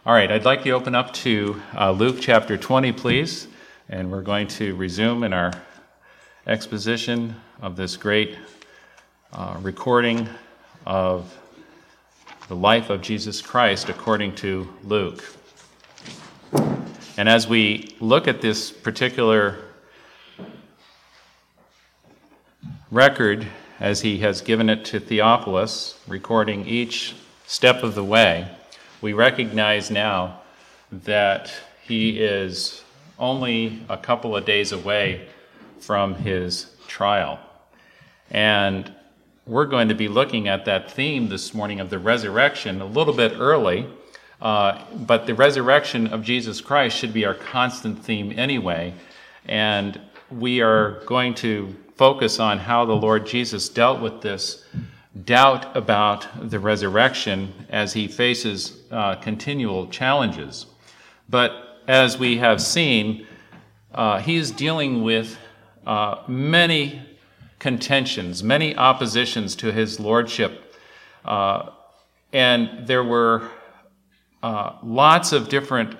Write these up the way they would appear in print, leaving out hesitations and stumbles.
All right, I'd like to open up to Luke chapter 20, please, and we're going to resume in our exposition of this great recording of the life of Jesus Christ according to Luke. And as we look at this particular record, as he has given it to Theophilus, recording each step of the way, we recognize now that he is only a couple of days away from his trial. And we're going to be looking at that theme this morning of the resurrection a little bit early, but the resurrection of Jesus Christ should be our constant theme anyway. And we are going to focus on how the Lord Jesus dealt with this doubt about the resurrection as he faces continual challenges. But as we have seen, he is dealing with many contentions, many oppositions to his lordship. And there were lots of different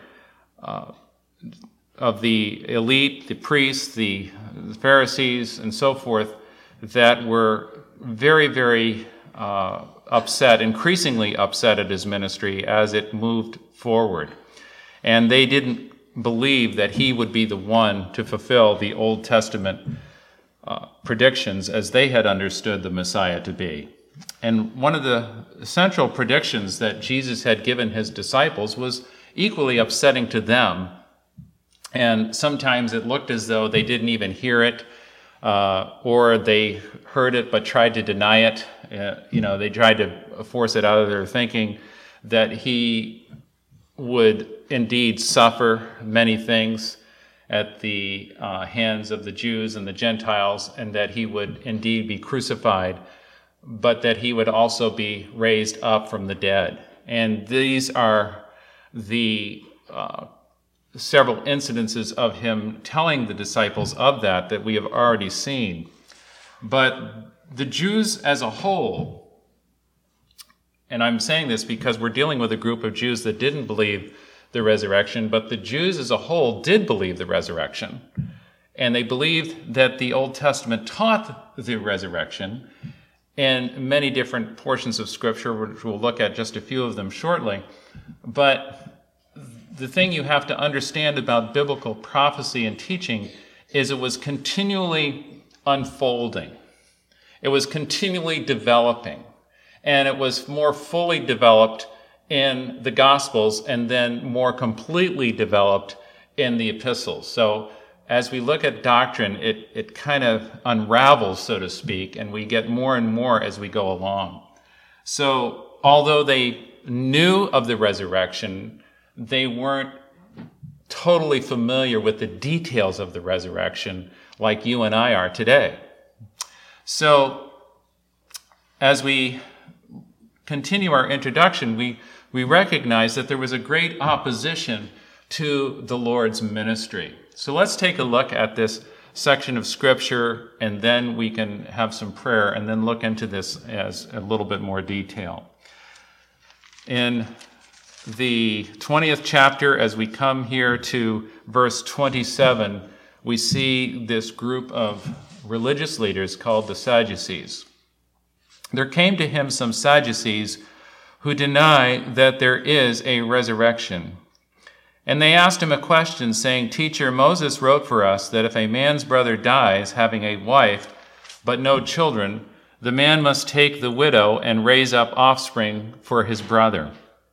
of the elite, the priests, the Pharisees, and so forth, that were very, very upset, increasingly upset at his ministry as it moved forward. And they didn't believe that he would be the one to fulfill the Old Testament predictions as they had understood the Messiah to be. And one of the central predictions that Jesus had given his disciples was equally upsetting to them. And sometimes it looked as though they didn't even hear it, or they heard it but tried to deny it. They tried to force it out of their thinking that he would indeed suffer many things at the hands of the Jews and the Gentiles, and that he would indeed be crucified, but that he would also be raised up from the dead. And these are the several incidences of him telling the disciples of that we have already seen. But the Jews as a whole, and I'm saying this because we're dealing with a group of Jews that didn't believe the resurrection, but the Jews as a whole did believe the resurrection. And they believed that the Old Testament taught the resurrection in many different portions of Scripture, which we'll look at just a few of them shortly. But the thing you have to understand about biblical prophecy and teaching is it was continually unfolding. It was continually developing. And it was more fully developed in the Gospels and then more completely developed in the epistles. So as we look at doctrine, it kind of unravels, so to speak, and we get more and more as we go along. So although they knew of the resurrection, they weren't totally familiar with the details of the resurrection like you and I are today. So as we continue our introduction, we recognize that there was a great opposition to the Lord's ministry. So let's take a look at this section of Scripture, and then we can have some prayer, and then look into this as a little bit more detail. In the 20th chapter, as we come here to verse 27, we see this group of religious leaders called the Sadducees. There came to him some Sadducees who deny that there is a resurrection. And they asked him a question, saying, "Teacher, Moses wrote for us that if a man's brother dies, having a wife but no children, the man must take the widow and raise up offspring for his brother.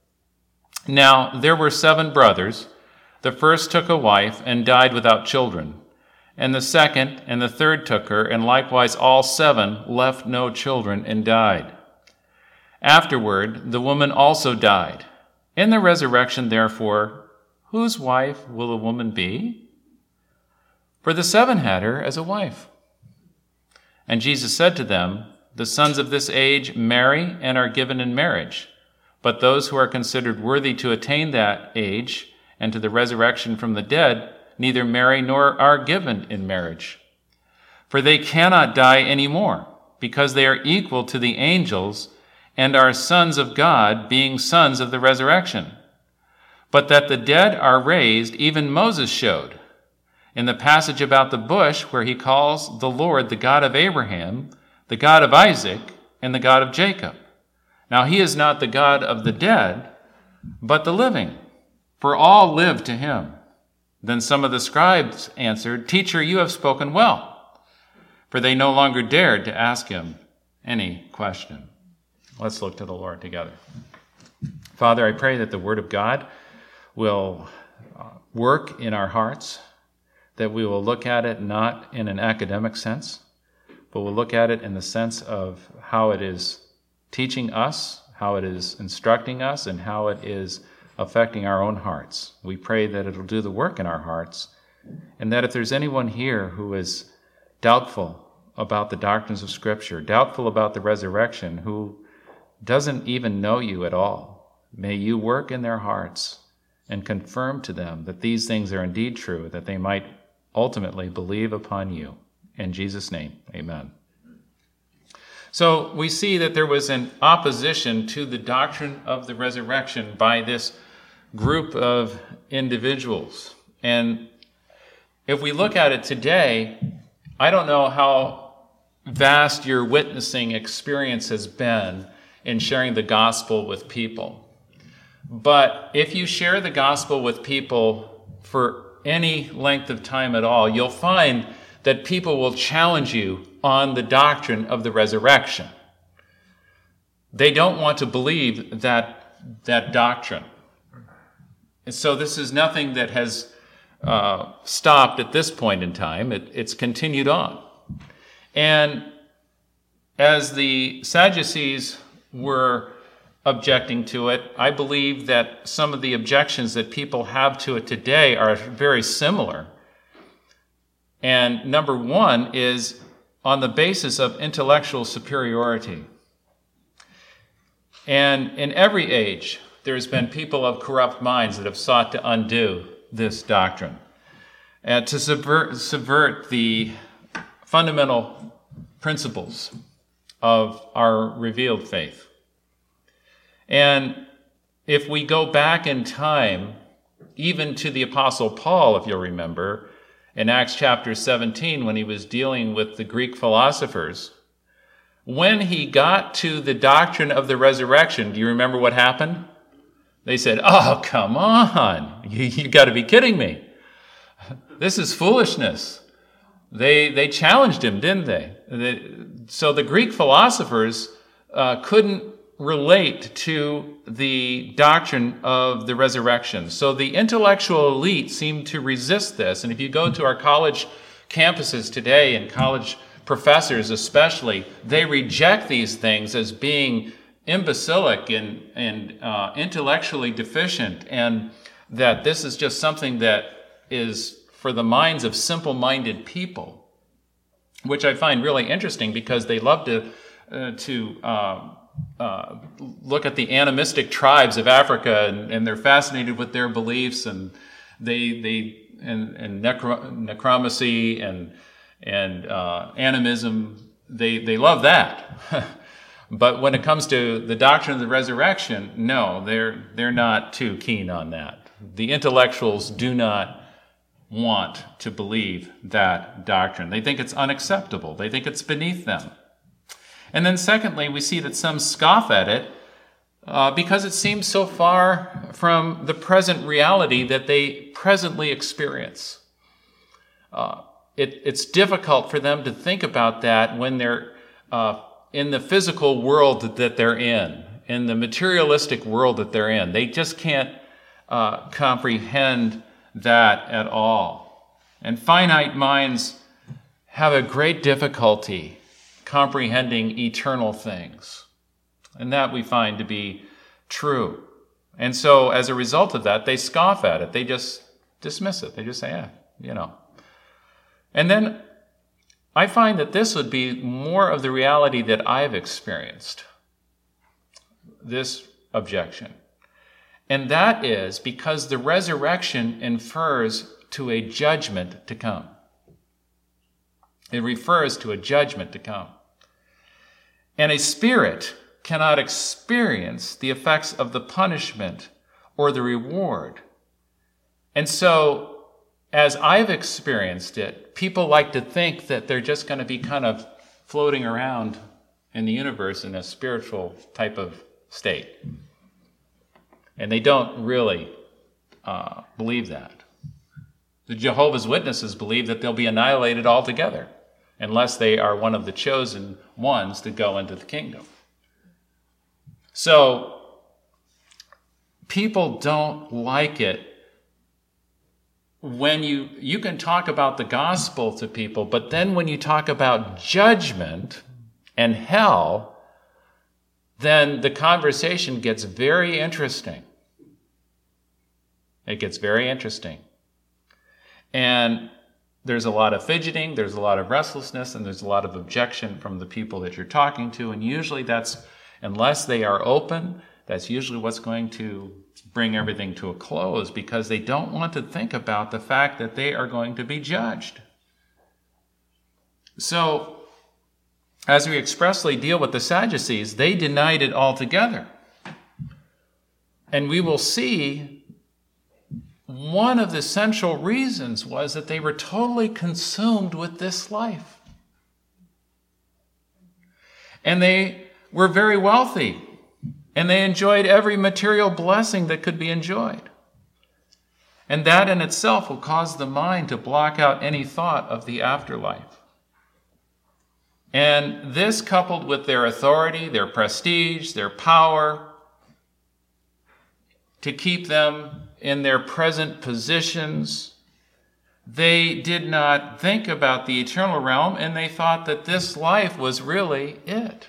Now there were 7 brothers. The first took a wife and died without children. And the second and the third took her, and likewise all 7 left no children and died. Afterward, the woman also died. In the resurrection, therefore, whose wife will the woman be? For the 7 had her as a wife." And Jesus said to them, "The sons of this age marry and are given in marriage. But those who are considered worthy to attain that age and to the resurrection from the dead neither marry nor are given in marriage. For they cannot die any more, because they are equal to the angels and are sons of God, being sons of the resurrection. But that the dead are raised, even Moses showed. In the passage about the bush, where he calls the Lord the God of Abraham, the God of Isaac, and the God of Jacob. Now he is not the God of the dead, but the living, for all live to him. Then some of the scribes answered, Teacher, you have spoken well. For they no longer dared to ask him any question. Let's look to the Lord together. Father, I pray that the word of God will work in our hearts, that we will look at it not in an academic sense, but we'll look at it in the sense of how it is teaching us, how it is instructing us, and how it is affecting our own hearts. We pray that it'll do the work in our hearts, and that if there's anyone here who is doubtful about the doctrines of Scripture, doubtful about the resurrection, who doesn't even know you at all, may you work in their hearts and confirm to them that these things are indeed true, that they might ultimately believe upon you. In Jesus' name, amen. So we see that there was an opposition to the doctrine of the resurrection by this group of individuals. And if we look at it today, I don't know how vast your witnessing experience has been in sharing the gospel with people. But if you share the gospel with people for any length of time at all, you'll find that people will challenge you on the doctrine of the resurrection. They don't want to believe that doctrine. And so this is nothing that has stopped at this point in time. It's continued on. And as the Sadducees were objecting to it, I believe that some of the objections that people have to it today are very similar. And number one is on the basis of intellectual superiority. And in every age, there's been people of corrupt minds that have sought to undo this doctrine and to subvert the fundamental principles of our revealed faith. And if we go back in time, even to the Apostle Paul, if you'll remember, in Acts chapter 17, when he was dealing with the Greek philosophers, when he got to the doctrine of the resurrection, do you remember what happened? They said, "Oh, come on. You got to be kidding me. This is foolishness." They challenged him, didn't they? So the Greek philosophers couldn't relate to the doctrine of the resurrection. So the intellectual elite seemed to resist this. And if you go to our college campuses today, and college professors especially, they reject these things as being imbecilic and intellectually deficient, and that this is just something that is for the minds of simple-minded people, which I find really interesting because they love to look at the animistic tribes of Africa, and they're fascinated with their beliefs, and necromancy and animism. They love that. But when it comes to the doctrine of the resurrection, no, they're not too keen on that. The intellectuals do not want to believe that doctrine. They think it's unacceptable. They think it's beneath them. And then secondly, we see that some scoff at it because it seems so far from the present reality that they presently experience. It's difficult for them to think about that when they're in the physical world that they're in the materialistic world that they're in. They just can't comprehend that at all. And finite minds have a great difficulty comprehending eternal things. And that we find to be true. And so as a result of that, they scoff at it. They just dismiss it. They just say, And then I find that this would be more of the reality that I've experienced, this objection. And that is because the resurrection infers to a judgment to come. It refers to a judgment to come. And a spirit cannot experience the effects of the punishment or the reward. And so, as I've experienced it, people like to think that they're just going to be kind of floating around in the universe in a spiritual type of state. And they don't really believe that. The Jehovah's Witnesses believe that they'll be annihilated altogether unless they are one of the chosen ones to go into the kingdom. So, people don't like it when you can talk about the gospel to people, but then when you talk about judgment and hell, then the conversation gets very interesting. It gets very interesting. And there's a lot of fidgeting, there's a lot of restlessness, and there's a lot of objection from the people that you're talking to. And usually that's, unless they are open, that's usually what's going to bring everything to a close, because they don't want to think about the fact that they are going to be judged. So, as we expressly deal with the Sadducees, they denied it altogether. And we will see one of the central reasons was that they were totally consumed with this life. And they were very wealthy, and they enjoyed every material blessing that could be enjoyed. And that in itself will cause the mind to block out any thought of the afterlife. And this, coupled with their authority, their prestige, their power, to keep them in their present positions, they did not think about the eternal realm, and they thought that this life was really it.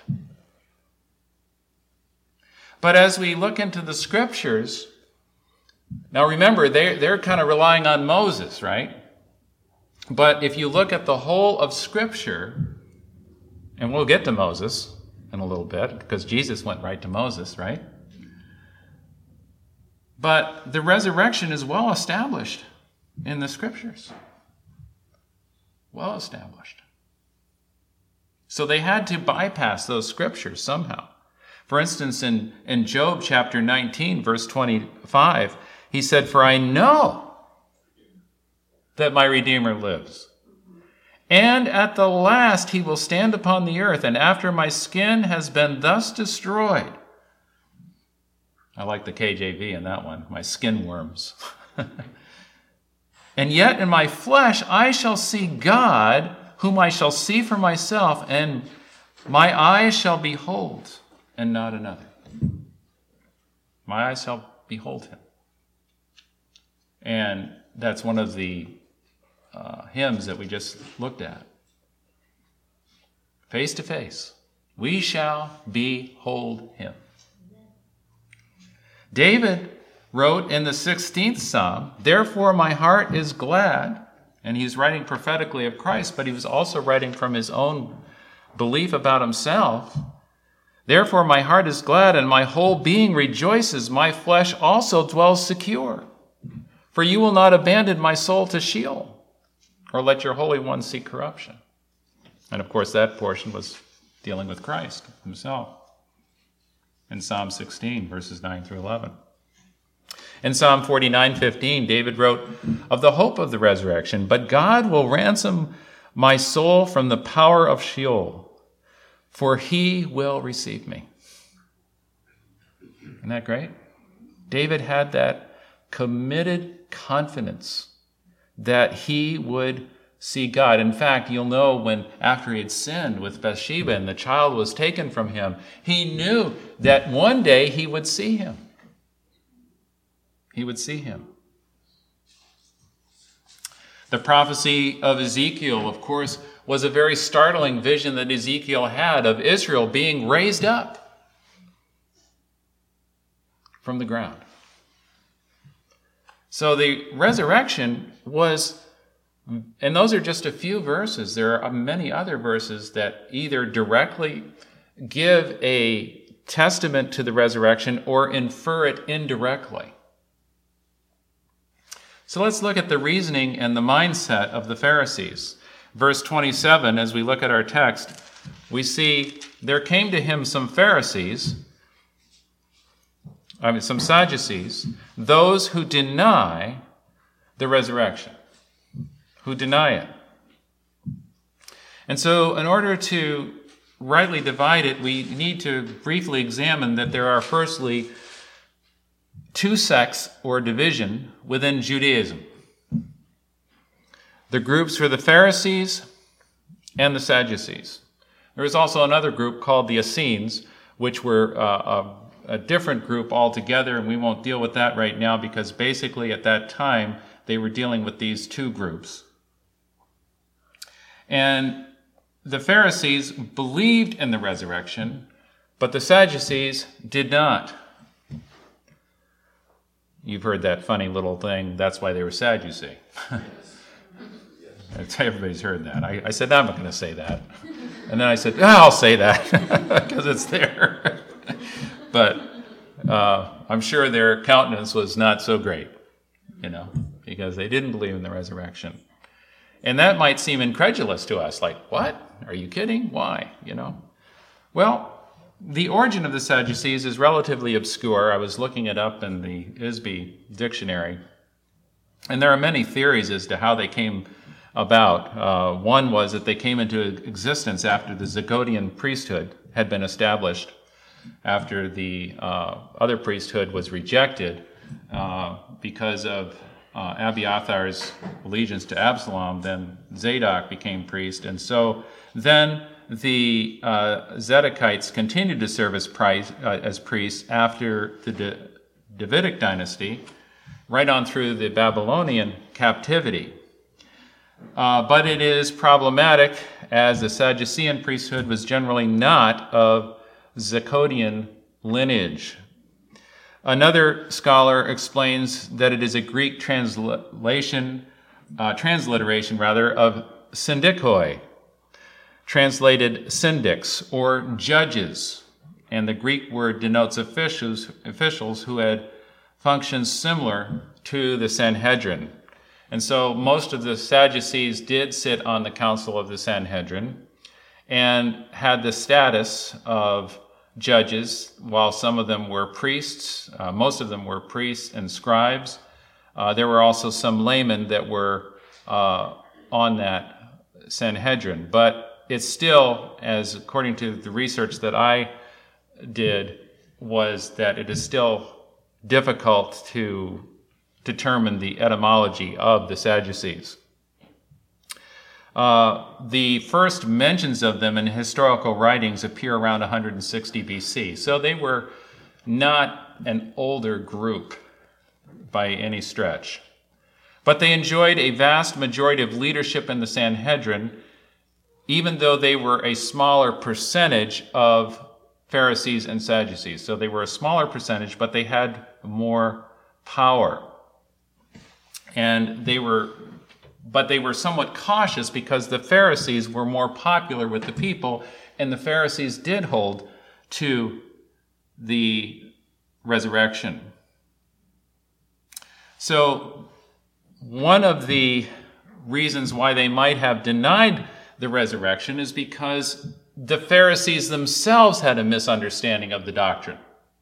But as we look into the scriptures, now remember, they're kind of relying on Moses, right? But if you look at the whole of Scripture, and we'll get to Moses in a little bit, because Jesus went right to Moses, right? But the resurrection is well established in the Scriptures. Well established. So they had to bypass those Scriptures somehow. For instance, in Job chapter 19, verse 25, he said, "For I know that my Redeemer lives, and at the last he will stand upon the earth, and after my skin has been thus destroyed." I like the KJV in that one, my skin worms. "And yet in my flesh I shall see God, whom I shall see for myself, and my eyes shall behold, and not another." My eyes shall behold him. And that's one of the hymns that we just looked at. Face to face, we shall behold him. David wrote in the 16th Psalm, "Therefore my heart is glad," and he's writing prophetically of Christ, but he was also writing from his own belief about himself. "Therefore my heart is glad, and my whole being rejoices. My flesh also dwells secure. For you will not abandon my soul to Sheol, or let your Holy One see corruption." And of course that portion was dealing with Christ himself in Psalm 16, verses 9 through 11. In Psalm 49:15, David wrote of the hope of the resurrection, "But God will ransom my soul from the power of Sheol, for he will receive me." Isn't that great? David had that committed confidence that he would see God. In fact, you'll know when after he had sinned with Bathsheba and the child was taken from him, he knew that one day he would see him. He would see him. The prophecy of Ezekiel, of course, was a very startling vision that Ezekiel had of Israel being raised up from the ground. So the resurrection was, and those are just a few verses. There are many other verses that either directly give a testament to the resurrection or infer it indirectly. So let's look at the reasoning and the mindset of the Pharisees. Verse 27, as we look at our text, we see, "There came to him some Pharisees some Sadducees, those who deny the resurrection, who deny it. And so in order to rightly divide it, we need to briefly examine that there are firstly two sects or division within Judaism. The groups were the Pharisees and the Sadducees. There was also another group called the Essenes, which were a different group altogether, and we won't deal with that right now because basically at that time they were dealing with these two groups. And the Pharisees believed in the resurrection, but the Sadducees did not. You've heard that funny little thing, that's why they were sad, you see. Everybody's heard that. I said, I'm not going to say that. And then I said, I'll say that because it's there. But I'm sure their countenance was not so great, because they didn't believe in the resurrection. And that might seem incredulous to us, like, what? Are you kidding? Why? Well, the origin of the Sadducees is relatively obscure. I was looking it up in the ISBE dictionary. And there are many theories as to how they came about. One was that they came into existence after the Zagotian priesthood had been established, after the other priesthood was rejected because of Abiathar's allegiance to Absalom. Then Zadok became priest, and so then the Zadokites continued to serve as priests after the Davidic dynasty, right on through the Babylonian captivity. But it is problematic, as the Sadducean priesthood was generally not of Zagotian lineage. Another scholar explains that it is a Greek transliteration of syndikoi, translated syndics or judges, and the Greek word denotes officials who had functions similar to the Sanhedrin. And so most of the Sadducees did sit on the council of the Sanhedrin and had the status of judges, while some of them were priests. Most of them were priests and scribes. There were also some laymen that were on that Sanhedrin. But it's still, as according to the research that I did, was that it is still difficult to determine the etymology of the Sadducees. The first mentions of them in historical writings appear around 160 BC. So they were not an older group by any stretch. But they enjoyed a vast majority of leadership in the Sanhedrin, even though they were a smaller percentage of Pharisees and Sadducees. So they were a smaller percentage, but they had more power. And they were somewhat cautious because the Pharisees were more popular with the people, and the Pharisees did hold to the resurrection. So one of the reasons why they might have denied the resurrection is because the Pharisees themselves had a misunderstanding of the doctrine.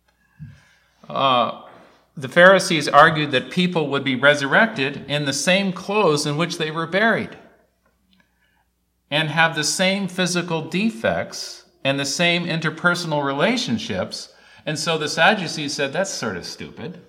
The Pharisees argued that people would be resurrected in the same clothes in which they were buried and have the same physical defects and the same interpersonal relationships. And so the Sadducees said, that's sort of stupid.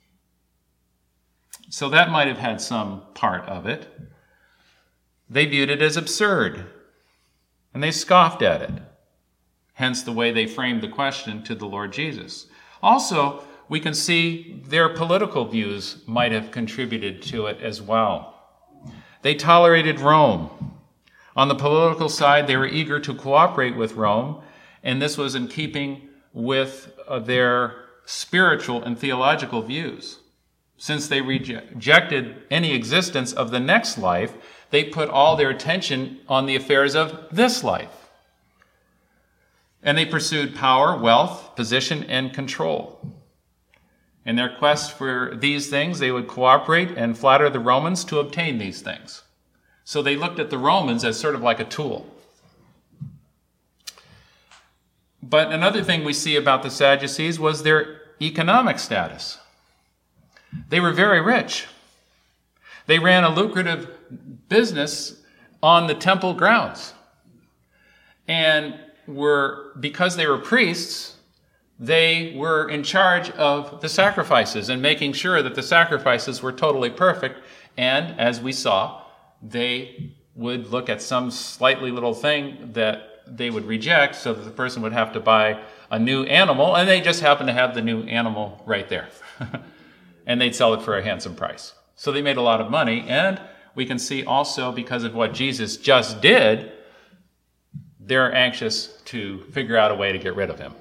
So that might have had some part of it. They viewed it as absurd, and they scoffed at it. Hence the way they framed the question to the Lord Jesus. Also, we can see their political views might have contributed to it as well. They tolerated Rome. On the political side, they were eager to cooperate with Rome, and this was in keeping with their spiritual and theological views. Since they rejected any existence of the next life, they put all their attention on the affairs of this life. And they pursued power, wealth, position, and control. In their quest for these things, they would cooperate and flatter the Romans to obtain these things. So they looked at the Romans as sort of like a tool. But another thing we see about the Sadducees was their economic status. They were very rich. They ran a lucrative business on the temple grounds. And because they were priests, they were in charge of the sacrifices and making sure that the sacrifices were totally perfect. And as we saw, they would look at some slightly little thing that they would reject so that the person would have to buy a new animal, and they just happened to have the new animal right there. And they'd sell it for a handsome price. So they made a lot of money, and we can see also because of what Jesus just did, they're anxious to figure out a way to get rid of him.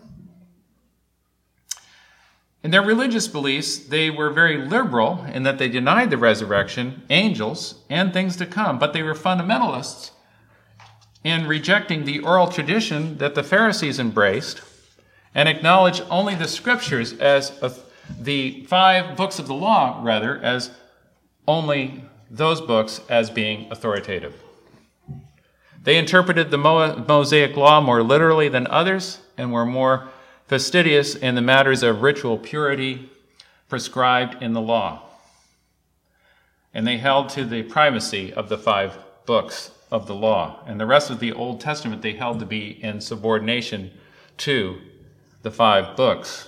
In their religious beliefs, they were very liberal in that they denied the resurrection, angels, and things to come, but they were fundamentalists in rejecting the oral tradition that the Pharisees embraced and acknowledged only the scriptures as the 5 books of the law, rather, as only those books as being authoritative. They interpreted the Mosaic law more literally than others and were more fastidious in the matters of ritual purity prescribed in the law. And they held to the primacy of the 5 books of the law. And the rest of the Old Testament they held to be in subordination to the 5 books.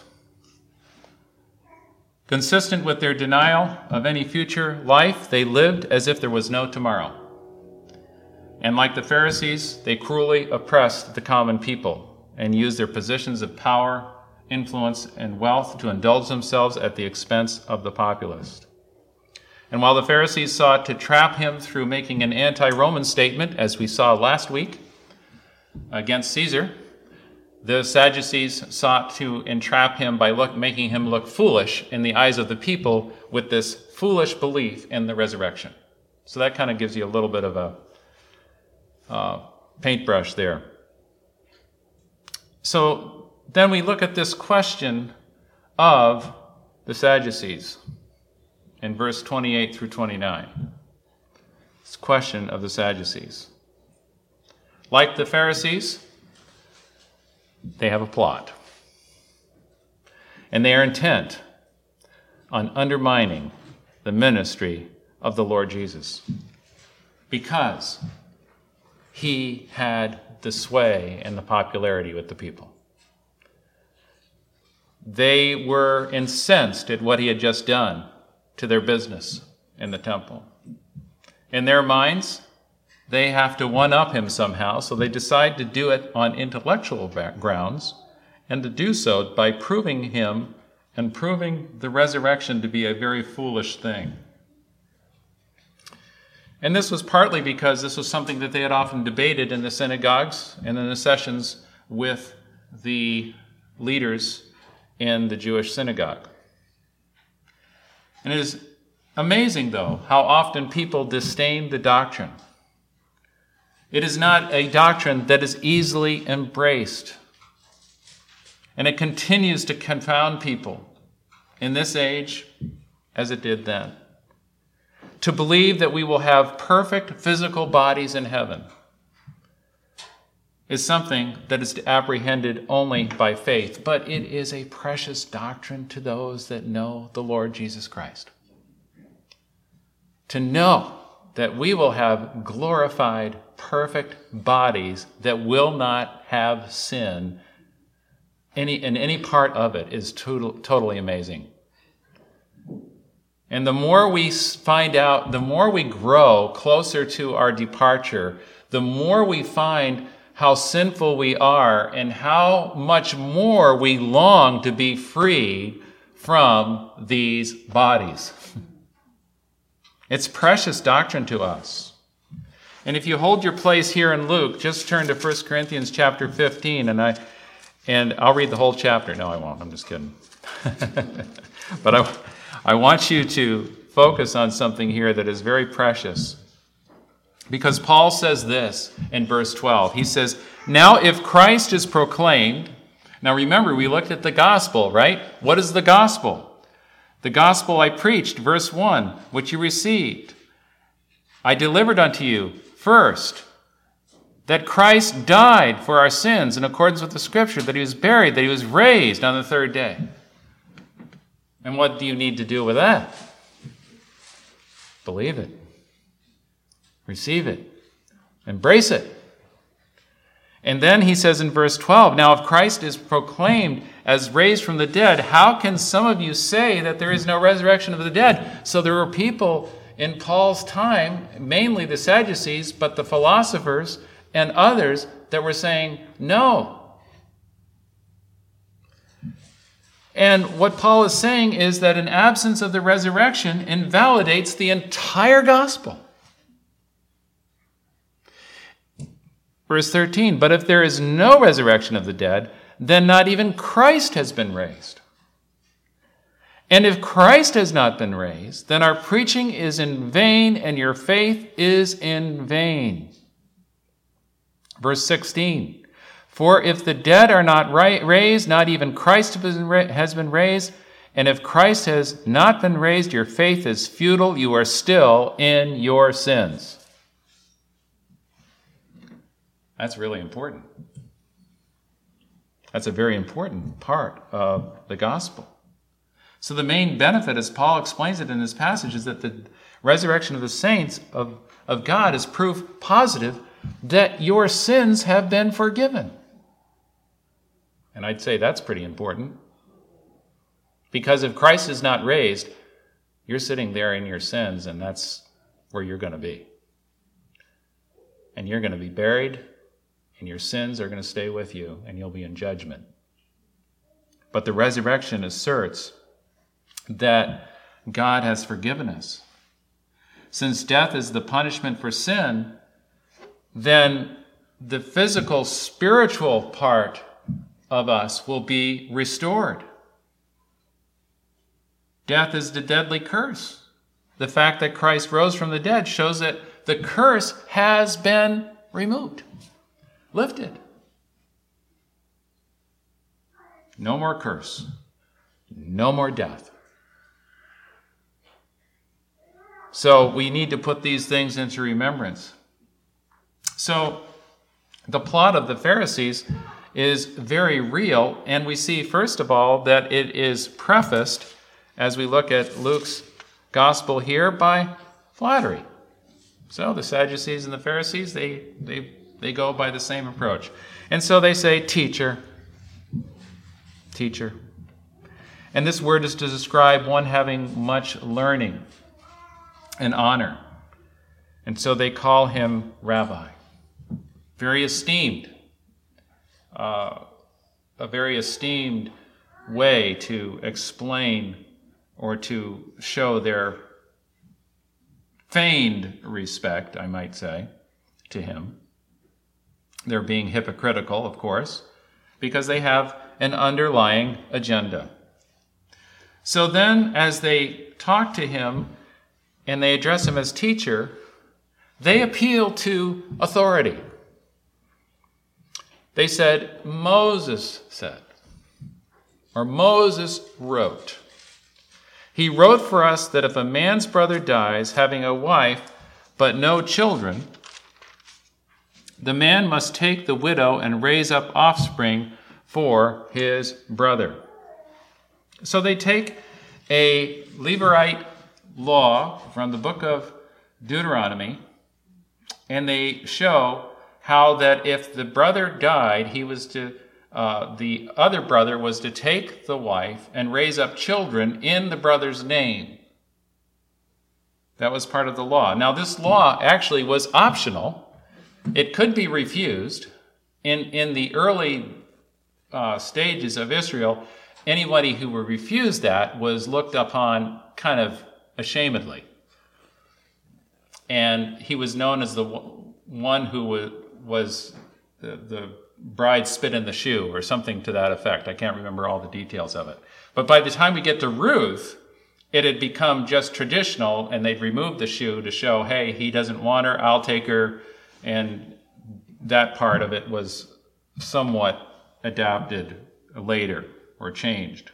Consistent with their denial of any future life, they lived as if there was no tomorrow. And like the Pharisees, they cruelly oppressed the common people and used their positions of power, influence, and wealth to indulge themselves at the expense of the populace. And while the Pharisees sought to trap him through making an anti-Roman statement, as we saw last week, against Caesar, the Sadducees sought to entrap him by making him look foolish in the eyes of the people with this foolish belief in the resurrection. So that kind of gives you a little bit of a paintbrush there. So then we look at this question of the Sadducees in verse 28 through 29. This question of the Sadducees. Like the Pharisees, they have a plot. And they are intent on undermining the ministry of the Lord Jesus because he had the sway and the popularity with the people. They were incensed at what he had just done to their business in the temple. In their minds, they have to one-up him somehow, so they decide to do it on intellectual grounds, and to do so by proving him and proving the resurrection to be a very foolish thing. And this was partly because this was something that they had often debated in the synagogues and in the sessions with the leaders in the Jewish synagogue. And it is amazing, though, how often people disdain the doctrine. It is not a doctrine that is easily embraced. And it continues to confound people in this age as it did then. To believe that we will have perfect physical bodies in heaven is something that is apprehended only by faith, but it is a precious doctrine to those that know the Lord Jesus Christ. To know that we will have glorified, perfect bodies that will not have sin in any part of it is totally amazing. And the more we find out, the more we grow closer to our departure, the more we find how sinful we are and how much more we long to be free from these bodies. It's precious doctrine to us. And if you hold your place here in Luke, just turn to 1 Corinthians chapter 15, and I'll read the whole chapter. No, I won't. I'm just kidding. But I want you to focus on something here that is very precious. Because Paul says this in verse 12. He says, "Now if Christ is proclaimed," now remember, we looked at the gospel, right? What is the gospel? The gospel I preached, verse 1, which you received. I delivered unto you first that Christ died for our sins in accordance with the scripture, that he was buried, that he was raised on the 3rd day. And what do you need to do with that? Believe it. Receive it. Embrace it. And then he says in verse 12, now if Christ is proclaimed as raised from the dead, how can some of you say that there is no resurrection of the dead? So there were people in Paul's time, mainly the Sadducees, but the philosophers and others that were saying no. And what Paul is saying is that an absence of the resurrection invalidates the entire gospel. Verse 13, but if there is no resurrection of the dead, then not even Christ has been raised. And if Christ has not been raised, then our preaching is in vain and your faith is in vain. Verse 16, for if the dead are not raised, not even Christ has been raised. And if Christ has not been raised, your faith is futile. You are still in your sins. That's really important. That's a very important part of the gospel. So the main benefit, as Paul explains it in this passage, is that the resurrection of the saints of God is proof positive that your sins have been forgiven. And I'd say that's pretty important. Because if Christ is not raised, you're sitting there in your sins, and that's where you're going to be. And you're going to be buried, and your sins are going to stay with you, and you'll be in judgment. But the resurrection asserts that God has forgiven us. Since death is the punishment for sin, then the physical, spiritual part of us will be restored. Death is the deadly curse. The fact that Christ rose from the dead shows that the curse has been removed, lifted. No more curse. No more death. So we need to put these things into remembrance. So the plot of the Pharisees is very real, and we see, first of all, that it is prefaced, as we look at Luke's gospel here, by flattery. So the Sadducees and the Pharisees, they go by the same approach. And so they say, teacher. Teacher. And this word is to describe one having much learning and honor. And so they call him rabbi. Very esteemed. A very esteemed way to explain or to show their feigned respect, I might say, to him. They're being hypocritical, of course, because they have an underlying agenda. So then, as they talk to him and they address him as teacher, they appeal to authority. They said, Moses said, or Moses wrote. He wrote for us that if a man's brother dies, having a wife but no children, the man must take the widow and raise up offspring for his brother. So they take a Levirate law from the book of Deuteronomy, and they show how that if the brother died, the other brother was to take the wife and raise up children in the brother's name. That was part of the law. Now, this law actually was optional. It could be refused. In the early stages of Israel, anybody who would refuse that was looked upon kind of ashamedly. And he was known as the one who was the bride spit in the shoe, or something to that effect. I can't remember all the details of it. But by the time we get to Ruth, it had become just traditional, and they'd removed the shoe to show, hey, he doesn't want her, I'll take her. And that part of it was somewhat adapted later or changed.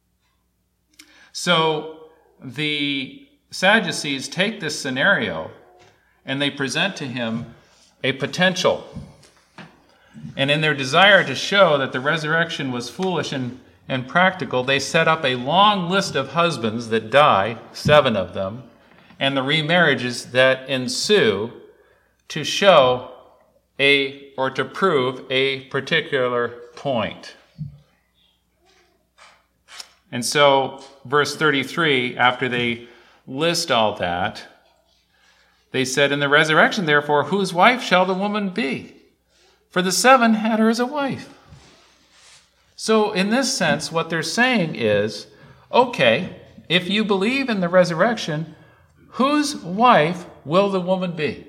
So the Sadducees take this scenario and they present to him a potential. And in their desire to show that the resurrection was foolish and and practical. They set up a long list of husbands that die, 7 of them, and the remarriages that ensue to show or to prove a particular point. And so, verse 33, after they list all that, they said, "In the resurrection, therefore, whose wife shall the woman be? For the 7 had her as a wife." So, in this sense, what they're saying is, okay, if you believe in the resurrection, whose wife will the woman be?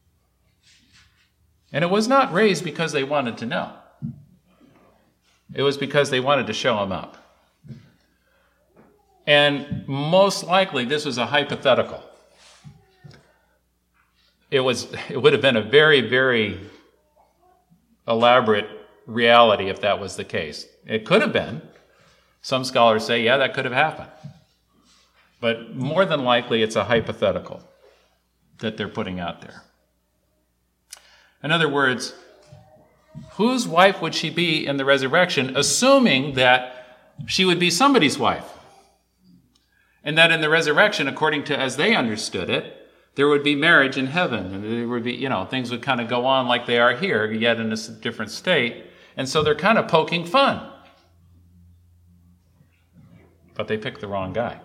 And it was not raised because they wanted to know. It was because they wanted to show him up. And most likely, this was a hypothetical. It would have been a very, very elaborate reality if that was the case. It could have been. Some scholars say, yeah, that could have happened. But more than likely, it's a hypothetical that they're putting out there. In other words, whose wife would she be in the resurrection, assuming that she would be somebody's wife? And that in the resurrection, according to as they understood it, there would be marriage in heaven. And there would be, things would kind of go on like they are here, yet in a different state. And so they're kind of poking fun. But they picked the wrong guy.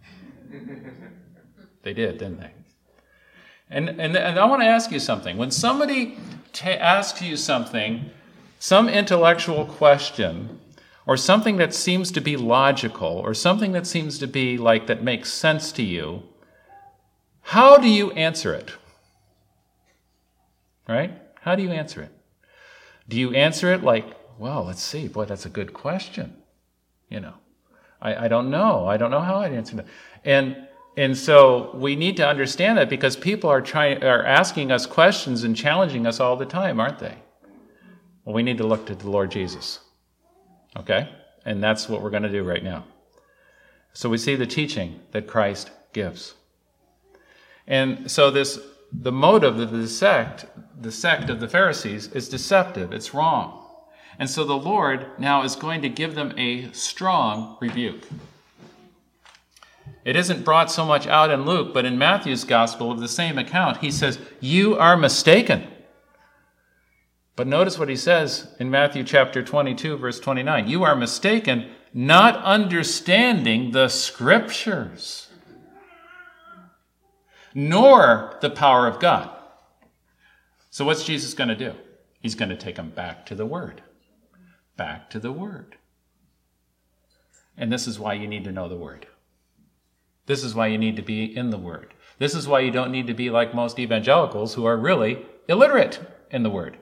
They did, didn't they? And I want to ask you something. When somebody asks you something, some intellectual question, or something that seems to be logical, or something that seems to be like that makes sense to you, how do you answer it? Right? How do you answer it? Do you answer it like, well, let's see, boy, that's a good question. I don't know. I don't know how I'd answer that. And so we need to understand that because people are asking us questions and challenging us all the time, aren't they? Well, we need to look to the Lord Jesus. Okay? And that's what we're going to do right now. So we see the teaching that Christ gives. And so the motive of the sect of the Pharisees is deceptive. It's wrong. And so the Lord now is going to give them a strong rebuke. It isn't brought so much out in Luke, but in Matthew's gospel of the same account, he says, "You are mistaken." But notice what he says in Matthew chapter 22, verse 29. "You are mistaken, not understanding the Scriptures, nor the power of God." So what's Jesus going to do? He's going to take them back to the Word. Back to the Word. And this is why you need to know the Word. This is why you need to be in the Word. This is why you don't need to be like most evangelicals who are really illiterate in the Word.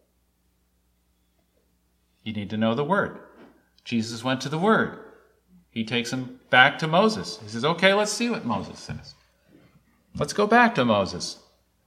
You need to know the Word. Jesus went to the Word. He takes them back to Moses. He says, okay, let's see what Moses says. Let's go back to Moses.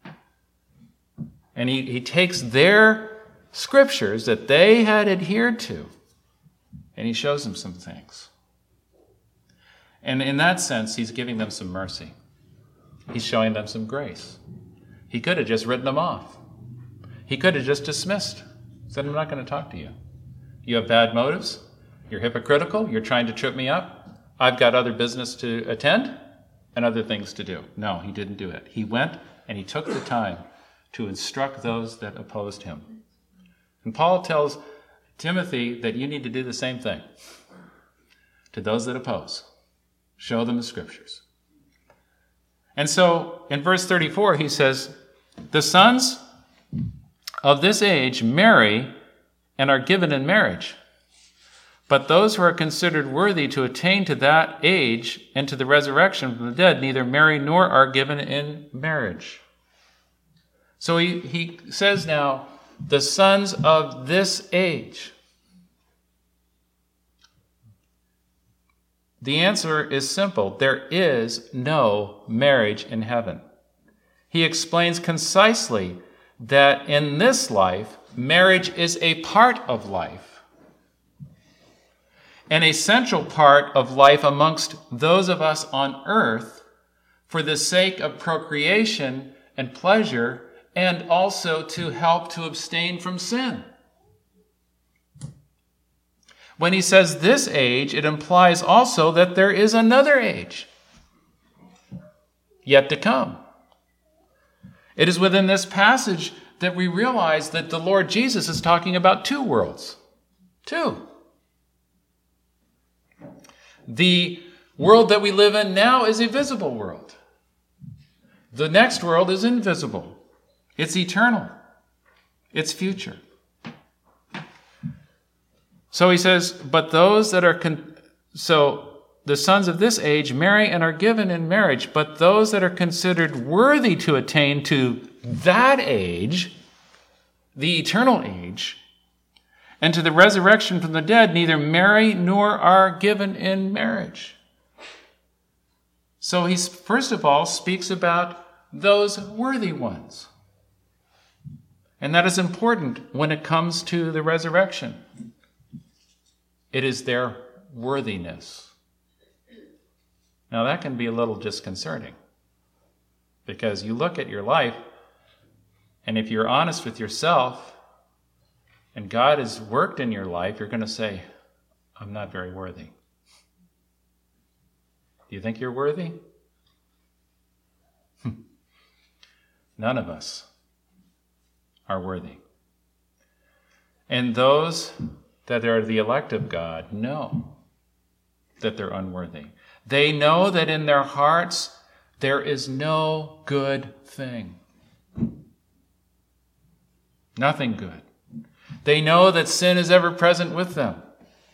And he takes their scriptures that they had adhered to, and he shows them some things. And in that sense, he's giving them some mercy. He's showing them some grace. He could have just written them off. He could have just dismissed. Said, I'm not going to talk to you. You have bad motives. You're hypocritical. You're trying to trip me up. I've got other business to attend and other things to do. No, he didn't do it. He went and he took the time to instruct those that opposed him. And Paul tells Timothy that you need to do the same thing to those that oppose. Show them the scriptures. And so in verse 34, he says, the sons of this age marry and are given in marriage. But those who are considered worthy to attain to that age and to the resurrection from the dead neither marry nor are given in marriage. So he says now, the sons of this age. The answer is simple. There is no marriage in heaven. He explains concisely that in this life, marriage is a part of life. An essential part of life amongst those of us on earth for the sake of procreation and pleasure and also to help to abstain from sin. When he says this age, it implies also that there is another age yet to come. It is within this passage that we realize that the Lord Jesus is talking about two worlds. Two. The world that we live in now is a visible world. The next world is invisible. It's eternal. It's future. So he says, but those that are... So the sons of this age marry and are given in marriage, but those that are considered worthy to attain to that age, the eternal age, and to the resurrection from the dead, neither marry nor are given in marriage. So he first of all speaks about those worthy ones. And that is important when it comes to the resurrection. It is their worthiness. Now that can be a little disconcerting, because you look at your life, and if you're honest with yourself, and God has worked in your life, you're going to say, I'm not very worthy. Do you think you're worthy? None of us are worthy. And those that are the elect of God know that they're unworthy. They know that in their hearts there is no good thing. Nothing good. They know that sin is ever present with them.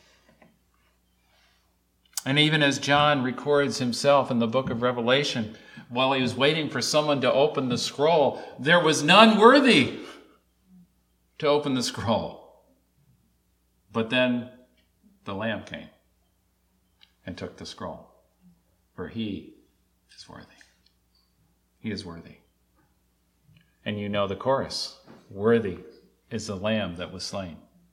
And even as John records himself in the book of Revelation, while he was waiting for someone to open the scroll, there was none worthy to open the scroll. But then the Lamb came and took the scroll, for he is worthy. He is worthy. And you know the chorus, worthy is the Lamb that was slain.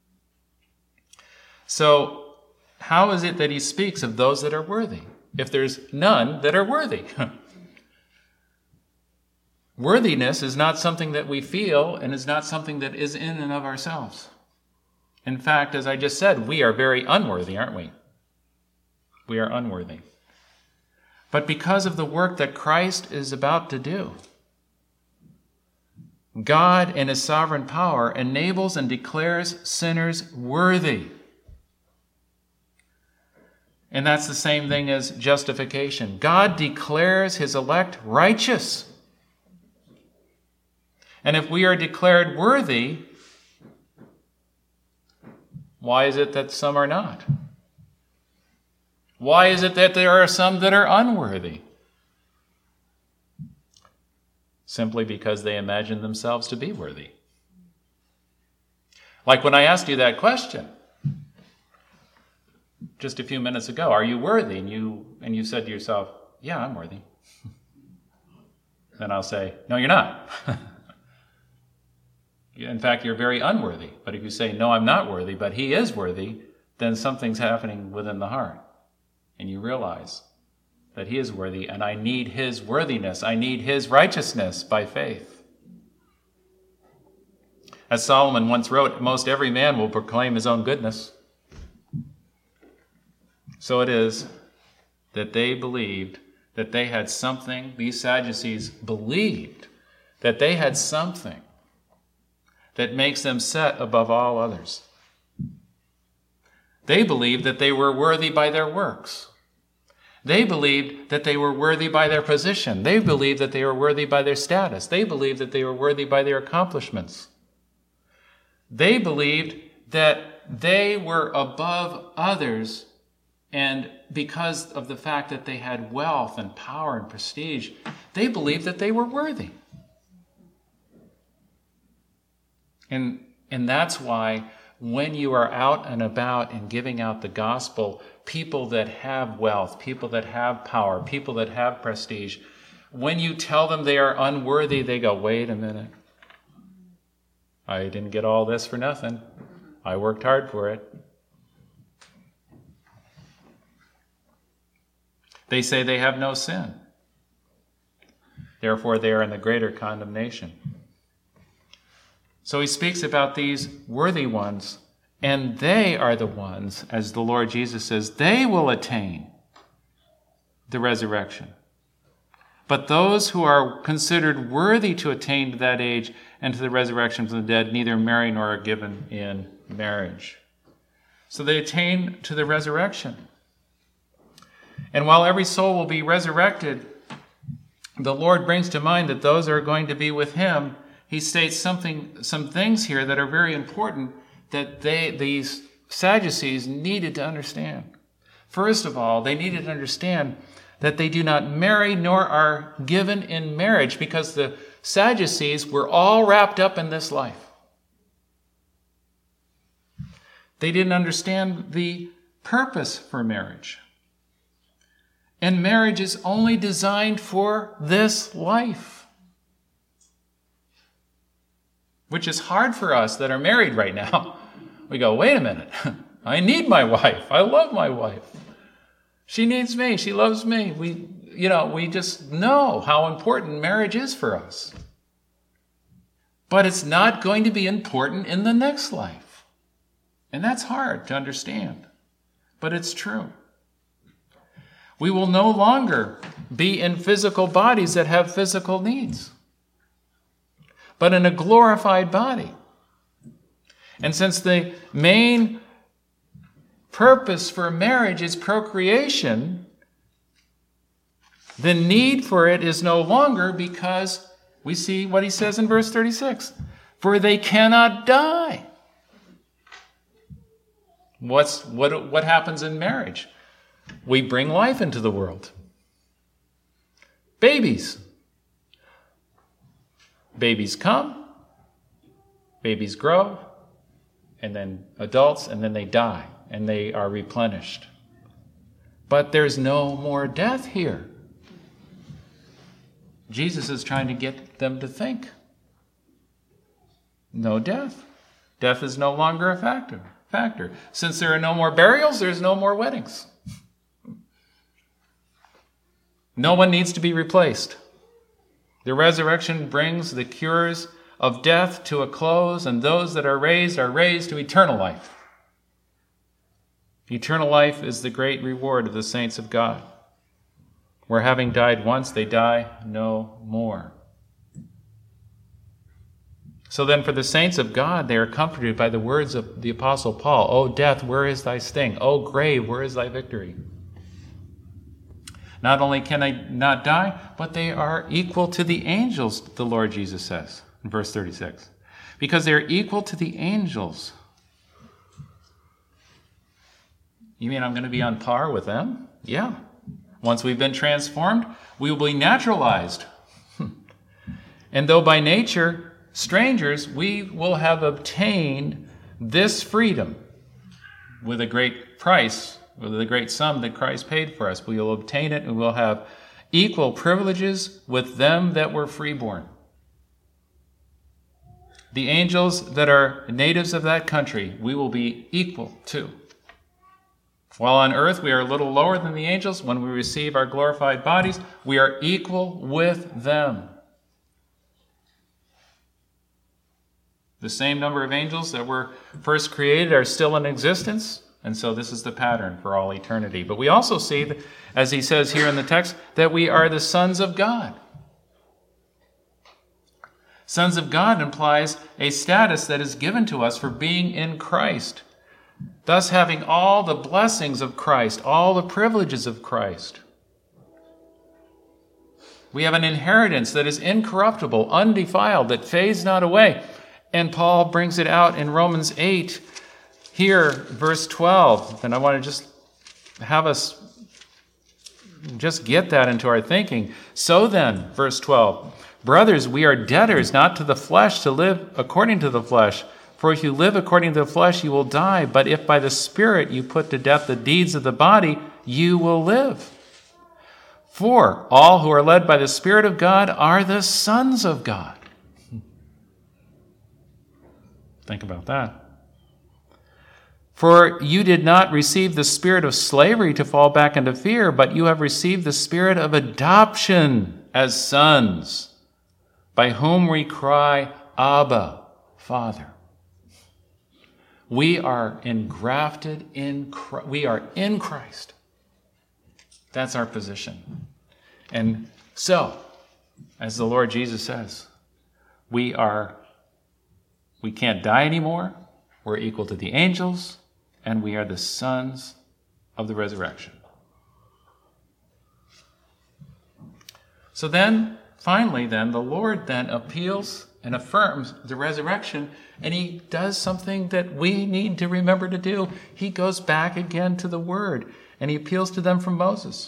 So how is it that he speaks of those that are worthy, if there's none that are worthy? Worthiness is not something that we feel, and is not something that is in and of ourselves. In fact, as I just said, we are very unworthy, aren't we? We are unworthy. But because of the work that Christ is about to do, God, in his sovereign power, enables and declares sinners worthy. And that's the same thing as justification. God declares his elect righteous. And if we are declared worthy, why is it that some are not? Why is it that there are some that are unworthy? Simply because they imagine themselves to be worthy. Like when I asked you that question just a few minutes ago, are you worthy? And you said to yourself, yeah, I'm worthy. Then I'll say, no, you're not. In fact, you're very unworthy. But if you say, no, I'm not worthy, but he is worthy, then something's happening within the heart. And you realize that he is worthy, and I need his worthiness. I need his righteousness by faith. As Solomon once wrote, most every man will proclaim his own goodness. So it is that they believed that they had something, these Sadducees believed that they had something that makes them set above all others. They believed that they were worthy by their works. They believed that they were worthy by their position. They believed that they were worthy by their status. They believed that they were worthy by their accomplishments. They believed that they were above others, and because of the fact that they had wealth and power and prestige, they believed that they were worthy. And that's why when you are out and about and giving out the gospel, people that have wealth, people that have power, people that have prestige, when you tell them they are unworthy, they go, wait a minute. I didn't get all this for nothing. I worked hard for it. They say they have no sin. Therefore, they are in the greater condemnation. So he speaks about these worthy ones, And they are the ones, as the Lord Jesus says, they will attain the resurrection. But those who are considered worthy to attain to that age and to the resurrection from the dead neither marry nor are given in marriage. So they attain to the resurrection. And while every soul will be resurrected, the Lord brings to mind that those are going to be with him. He states some things here that are very important that these Sadducees needed to understand. First of all, they needed to understand that they do not marry nor are given in marriage, because the Sadducees were all wrapped up in this life. They didn't understand the purpose for marriage. And marriage is only designed for this life, which is hard for us that are married right now. We go, wait a minute, I need my wife. I love my wife. She needs me. She loves me. We just know how important marriage is for us. But it's not going to be important in the next life. And that's hard to understand. But it's true. We will no longer be in physical bodies that have physical needs, but in a glorified body. And since the main purpose for marriage is procreation, the need for it is no longer, because we see what he says in verse 36, for they cannot die. What happens in marriage? We bring life into the world. Babies come, babies grow, and then adults, and then they die. And they are replenished. But there's no more death here. Jesus is trying to get them to think. No death. Death is no longer a factor. Since there are no more burials, there's no more weddings. No one needs to be replaced. The resurrection brings the cures of death to a close, and those that are raised to eternal life. Eternal life is the great reward of the saints of God, where having died once, they die no more. So then for the saints of God, they are comforted by the words of the Apostle Paul, O death, where is thy sting? O grave, where is thy victory? Not only can they not die, but they are equal to the angels, the Lord Jesus says in verse 36. Because they are equal to the angels. You mean I'm going to be on par with them? Yeah. Once we've been transformed, we will be naturalized. And though by nature strangers, we will have obtained this freedom with a great price, with a great sum that Christ paid for us. We will obtain it, and we'll have equal privileges with them that were freeborn. The angels that are natives of that country, we will be equal to. While on earth we are a little lower than the angels, when we receive our glorified bodies, we are equal with them. The same number of angels that were first created are still in existence, and so this is the pattern for all eternity. But we also see, as he says here in the text, that we are the sons of God. Sons of God implies a status that is given to us for being in Christ, thus having all the blessings of Christ, all the privileges of Christ. We have an inheritance that is incorruptible, undefiled, that fades not away. And Paul brings it out in Romans 8, here, verse 12. And I want to just have us just get that into our thinking. So then, verse 12, brothers, we are debtors not to the flesh to live according to the flesh. For if you live according to the flesh, you will die. But if by the Spirit you put to death the deeds of the body, you will live. For all who are led by the Spirit of God are the sons of God. Think about that. For you did not receive the spirit of slavery to fall back into fear, but you have received the spirit of adoption as sons, by whom we cry, Abba, Father. We are engrafted in Christ. We are in Christ. That's our position. And so, as the Lord Jesus says, we can't die anymore. We're equal to the angels, and we are the sons of the resurrection. So then, finally, the Lord then appeals and affirms the resurrection, and he does something that we need to remember to do. He goes back again to the Word, and he appeals to them from Moses.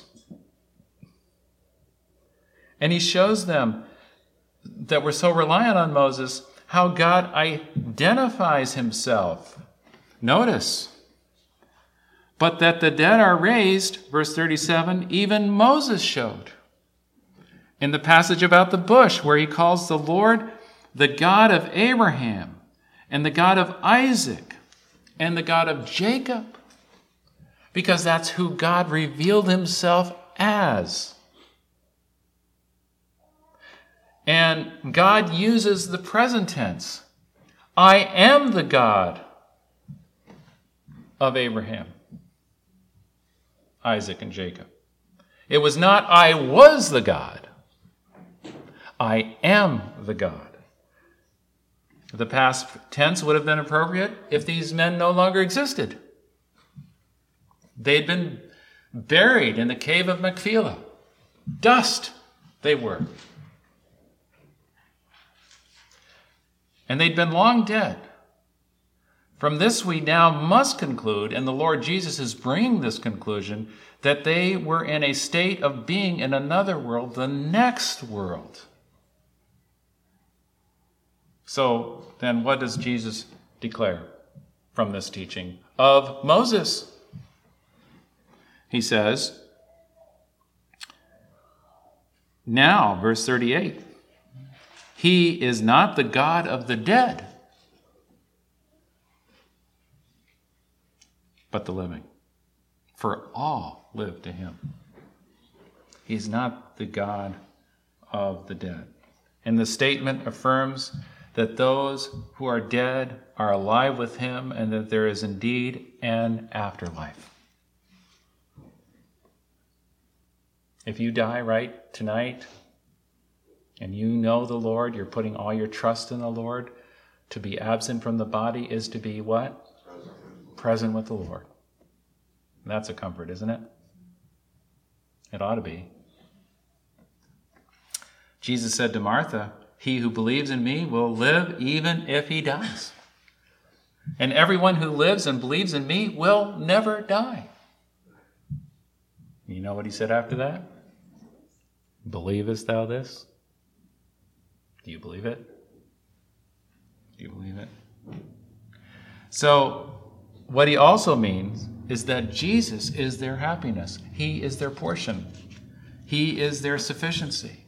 And he shows them that we're so reliant on Moses, how God identifies himself. Notice, but that the dead are raised, verse 37, even Moses showed. In the passage about the bush, where he calls the Lord the God of Abraham, and the God of Isaac, and the God of Jacob, because that's who God revealed himself as. And God uses the present tense. I am the God of Abraham, Isaac, and Jacob. It was not I was the God. I am the God. The past tense would have been appropriate if these men no longer existed. They'd been buried in the cave of Machpelah. Dust they were. And they'd been long dead. From this we now must conclude, and the Lord Jesus is bringing this conclusion, that they were in a state of being in another world, the next world. So then what does Jesus declare from this teaching of Moses? He says, now, verse 38, he is not the God of the dead, but the living. For all live to him. He's not the God of the dead. And the statement affirms that those who are dead are alive with him, and that there is indeed an afterlife. If you die right tonight, and you know the Lord, you're putting all your trust in the Lord, to be absent from the body is to be what? Present with the Lord. And that's a comfort, isn't it? It ought to be. Jesus said to Martha, he who believes in me will live even if he dies. And everyone who lives and believes in me will never die. You know what he said after that? Believest thou this? Do you believe it? Do you believe it? So, what he also means is that Jesus is their happiness. He is their portion. He is their sufficiency.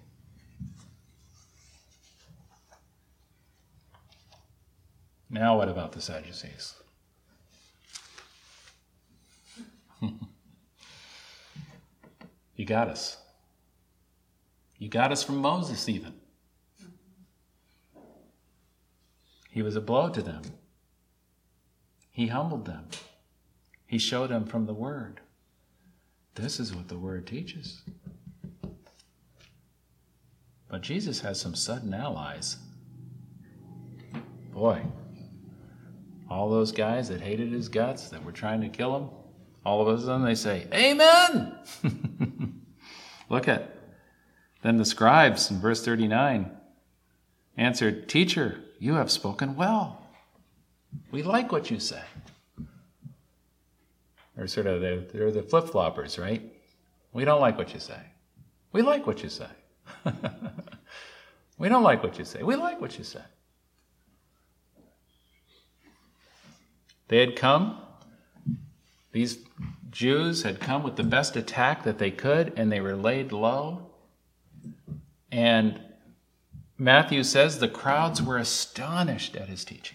Now what about the Sadducees? You got us. You got us from Moses even. He was a blow to them. He humbled them. He showed them from the Word. This is what the Word teaches. But Jesus has some sudden allies. Boy, all those guys that hated his guts, that were trying to kill him, all of a sudden they say, Amen! Look at. Then the scribes in verse 39 answered, Teacher, you have spoken well. We like what you say. Or sort of, they're the flip-floppers, right? We don't like what you say. We like what you say. We don't like what you say. We like what you say. They had come, these Jews had come with the best attack that they could, and they were laid low. And Matthew says the crowds were astonished at his teaching.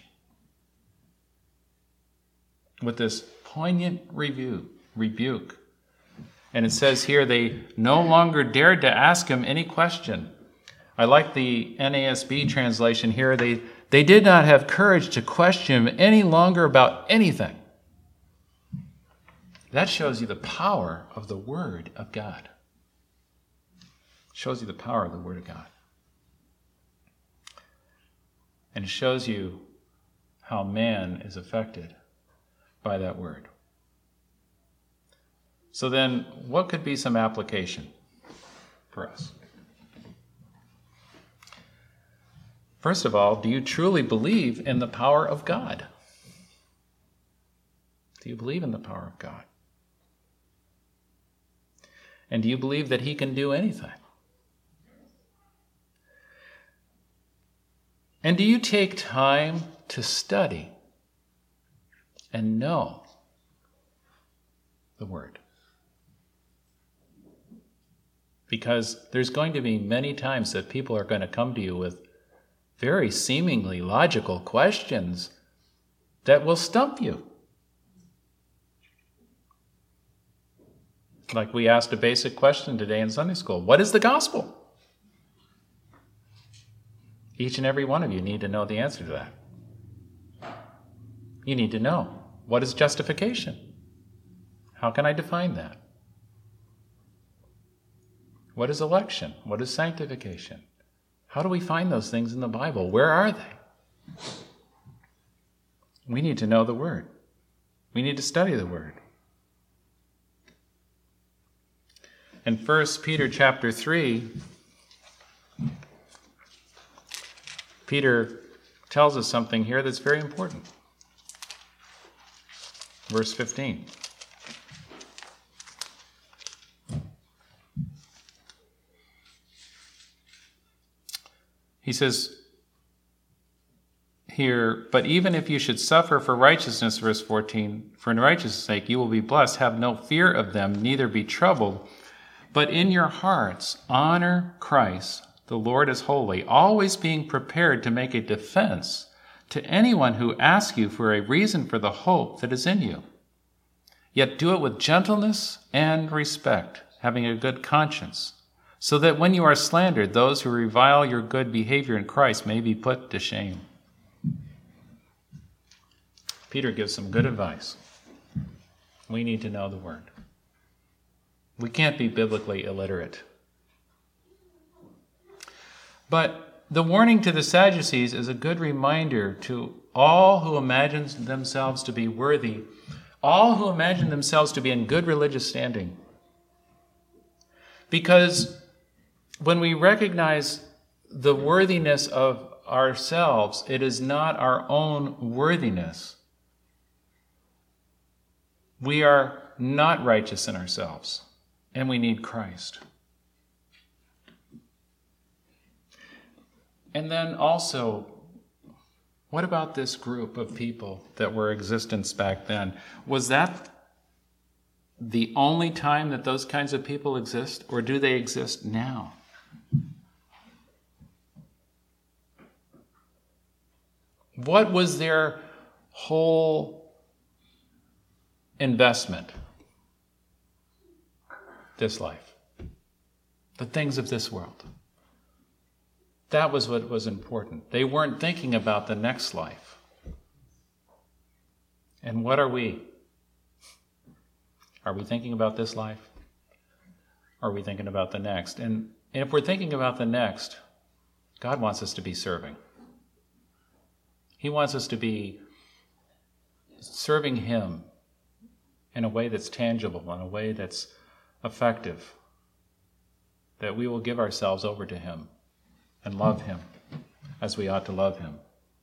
With this poignant rebuke. And it says here they no longer dared to ask him any question. I like the NASB translation here. They They did not have courage to question him any longer about anything. That shows you the power of the Word of God. Shows you the power of the Word of God. And it shows you how man is affected by that Word. So then, what could be some application for us? First of all, do you truly believe in the power of God? Do you believe in the power of God? And do you believe that he can do anything? And do you take time to study and know the Word? Because there's going to be many times that people are going to come to you with very seemingly logical questions that will stump you. Like we asked a basic question today in Sunday school. What is the gospel? Each and every one of you need to know the answer to that. You need to know, what is justification? How can I define that? What is election? What is sanctification? How do we find those things in the Bible? Where are they? We need to know the Word. We need to study the Word. In 1 Peter chapter 3, Peter tells us something here that's very important. Verse 15. He says here, but even if you should suffer for righteousness, verse 14, for in righteousness' sake you will be blessed. Have no fear of them, neither be troubled. But in your hearts honor Christ, the Lord as holy, always being prepared to make a defense to anyone who asks you for a reason for the hope that is in you. Yet do it with gentleness and respect, having a good conscience, so that when you are slandered, those who revile your good behavior in Christ may be put to shame. Peter gives some good advice. We need to know the Word. We can't be biblically illiterate. But the warning to the Sadducees is a good reminder to all who imagine themselves to be worthy, all who imagine themselves to be in good religious standing. Because when we recognize the worthiness of ourselves, it is not our own worthiness. We are not righteous in ourselves, and we need Christ. And then also, what about this group of people that were in existence back then? Was that the only time that those kinds of people exist, or do they exist now? What was their whole investment? This life. The things of this world. That was what was important. They weren't thinking about the next life. And what are we? Are we thinking about this life? Or are we thinking about the next? And if we're thinking about the next, God wants us to be serving. He wants us to be serving Him in a way that's tangible, in a way that's effective, that we will give ourselves over to Him and love Him as we ought to love Him.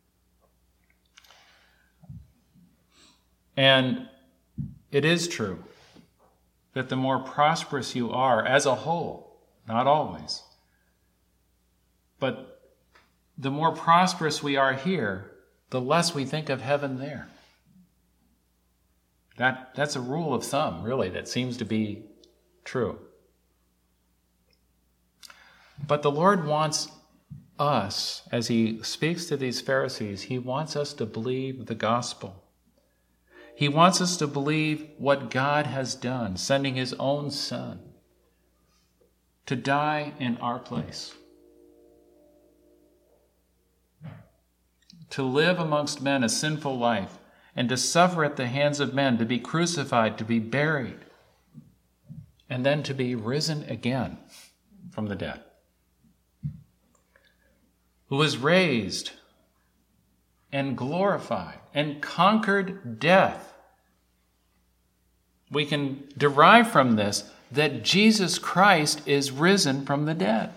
And it is true that the more prosperous you are as a whole, not always, but the more prosperous we are here, the less we think of heaven there. That's a rule of thumb, really, that seems to be true. But the Lord wants us, as He speaks to these Pharisees, He wants us to believe the gospel. He wants us to believe what God has done, sending His own Son to die in our place, to live amongst men a sinful life, and to suffer at the hands of men, to be crucified, to be buried, and then to be risen again from the dead, who was raised and glorified and conquered death. We can derive from this that Jesus Christ is risen from the dead.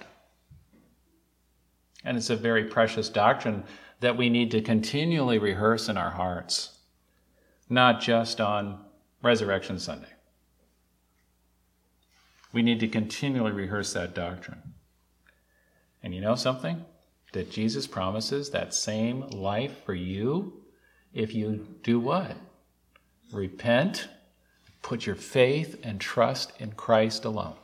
And it's a very precious doctrine that we need to continually rehearse in our hearts, not just on Resurrection Sunday. We need to continually rehearse that doctrine. And you know something? That Jesus promises that same life for you if you do what? Repent, put your faith and trust in Christ alone.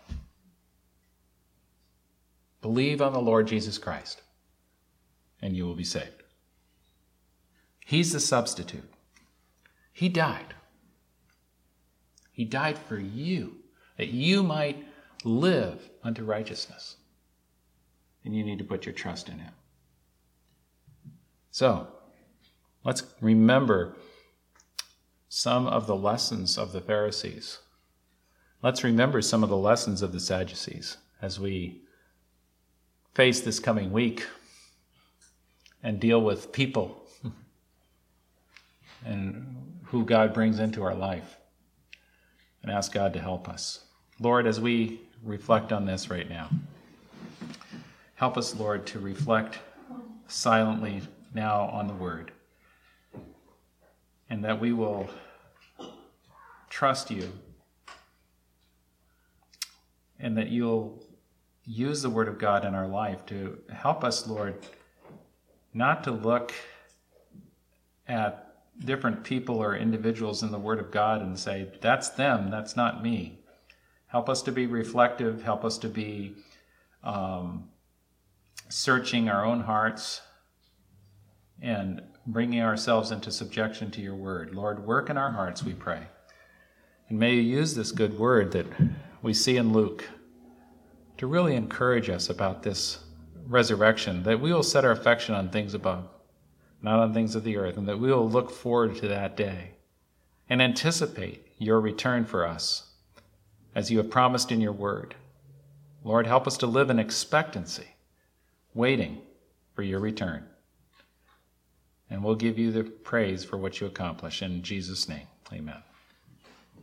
Believe on the Lord Jesus Christ, and you will be saved. He's the substitute. He died. He died for you, that you might live unto righteousness. And you need to put your trust in him. So, let's remember some of the lessons of the Pharisees. Let's remember some of the lessons of the Sadducees as we face this coming week and deal with people and who God brings into our life, and ask God to help us. Lord, as we reflect on this right now, help us, Lord, to reflect silently now on the Word, and that we will trust you, and that you'll use the Word of God in our life to help us, Lord, not to look at different people or individuals in the Word of God and say, that's them, that's not me. Help us to be reflective. Help us to be searching our own hearts and bringing ourselves into subjection to your word. Lord, work in our hearts, we pray. And may you use this good word that we see in Luke to really encourage us about this resurrection, that we will set our affection on things above, not on things of the earth, and that we will look forward to that day and anticipate your return for us as you have promised in your word. Lord, help us to live in expectancy, waiting for your return. And we'll give you the praise for what you accomplish. In Jesus' name, amen.